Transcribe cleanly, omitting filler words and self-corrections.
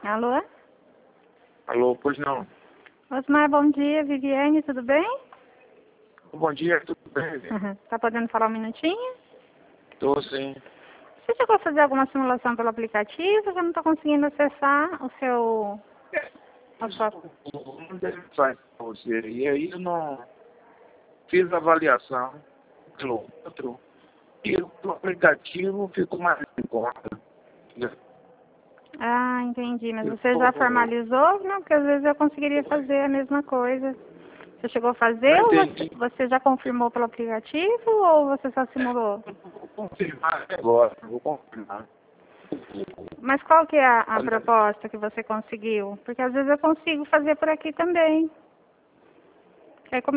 Alô? Alô, pois não. Osmar, bom dia. Viviane, tudo bem? Bom dia, tudo bem? Tá podendo falar um minutinho? Tô sim. Você chegou a fazer alguma simulação pelo aplicativo? Eu não estou conseguindo acessar o seu... a sua... Não deve sair pra você. E aí eu não fiz a avaliação pelo outro. E o aplicativo ficou mais em conta. Ah, entendi. Mas você já formalizou? Não, porque às vezes eu conseguiria fazer a mesma coisa. Você chegou a fazer Não ou entendi. você já confirmou pelo aplicativo ou você só simulou? Vou confirmar agora. Vou confirmar. Mas qual que é a proposta que você conseguiu? Porque às vezes eu consigo fazer por aqui também. Aí, como